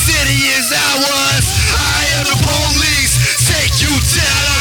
city is ours. I am the police. Take you down.